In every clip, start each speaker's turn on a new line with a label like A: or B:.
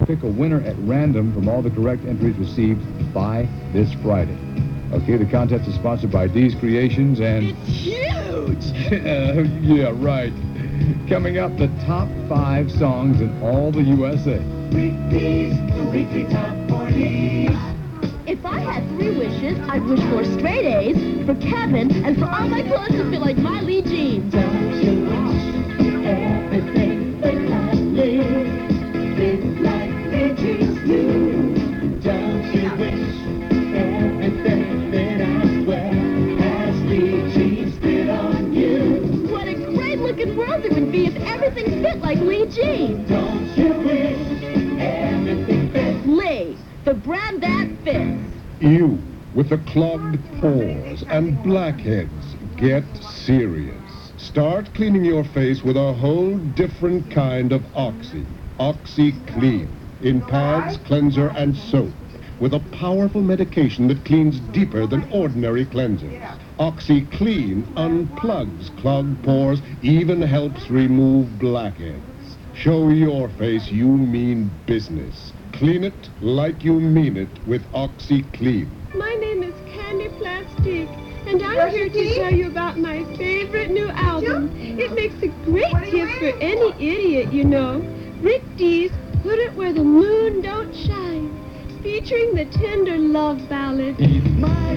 A: pick a winner at random from all the correct entries received by this Friday. Okay, the contest is sponsored by Dee's Creations and...
B: It's huge!
A: Yeah, right. Coming up, the top 5 songs in all the USA.
C: Rick Dees, the weekly top 40.
B: If I had 3 wishes, I'd wish for straight A's, for Kevin, and for all my clothes to fit like my Lee jeans.
C: Don't you wish everything fit like Lee? Fit like Lee jeans do. Don't you wish everything fit as well as Lee jeans fit on you?
B: What a great-looking world it would be if everything fit like Lee jeans.
C: Don't you wish everything fit?
B: Lee, the brand that fits.
D: You, with the clogged pores and blackheads, get serious. Start cleaning your face with a whole different kind of Oxy. Oxy Clean. In pads, cleanser, and soap. With a powerful medication that cleans deeper than ordinary cleansers. Oxy Clean unplugs clogged pores, even helps remove blackheads. Show your face you mean business. Clean it like you mean it with Oxy Clean.
E: My name is Candy Plastique, and I'm here to tell you about my favorite new album. It makes a great gift for any idiot, you know. Rick Dees, Put It Where the Moon Don't Shine, featuring the tender love ballad.
C: My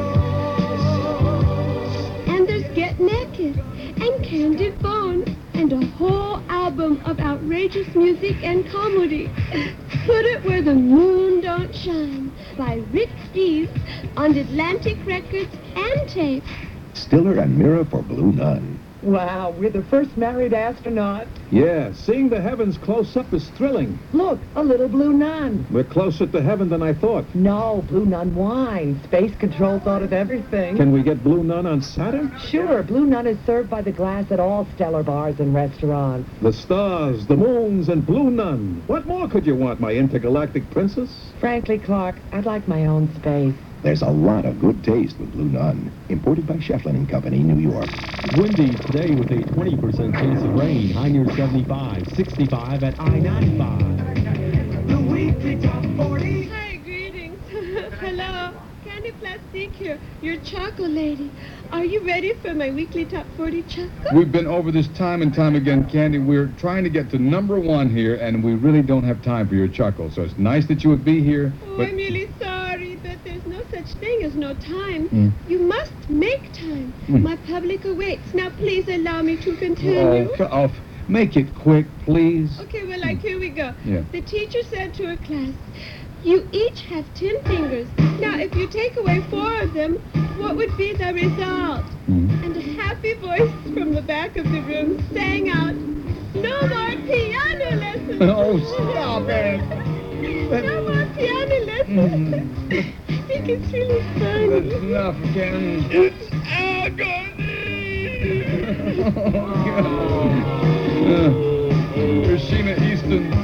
E: And there's Get Naked, and Candid Bone, and a whole album of outrageous music and comedy. Put It Where the Moon Don't Shine by Rick Dees on Atlantic Records and Tape.
F: Stiller and Mira for Blue Nun.
G: Wow, we're the first married astronaut.
H: Yeah, seeing the heavens close up is thrilling.
G: Look, a little Blue Nun.
H: We're closer to heaven than I thought.
G: No, Blue Nun wine. Space Control thought of everything.
H: Can we get Blue Nun on Saturn?
G: Sure, Blue Nun is served by the glass at all Stellar bars and restaurants.
H: The stars, the moons, and Blue Nun. What more could you want, my intergalactic princess?
G: Frankly, Clark, I'd like my own space.
F: There's a lot of good taste with Blue Nun. Imported by Shefflin and Company, New York.
I: Windy today with a 20% chance of rain. High near 75, 65 at I-95.
C: The weekly top 40.
E: Hi, greetings. Hello, Candy Plastique here, your Choco Lady. Are you ready for my weekly top 40 Choco?
A: We've been over this time and time again, Candy. We're trying to get to number 1 here, and we really don't have time for your chuckle. So it's nice that you would be here.
E: Oh,
A: But
E: I'm really sorry, but there's no such thing as no time. You must make time. My public awaits. Now, please allow me to continue.
A: oh, make it quick, please.
E: Okay, well, here we go.
A: Yeah.
E: The teacher said to her class, you each have 10 fingers. Now, if you take away 4 of them, what would be the result? And a happy voice from the back of the room sang out, no more piano lessons.
A: Oh, stop it.
E: No more piano lessons. I think it's really funny.
A: That's enough, Candy. It's agony. Christina Easton.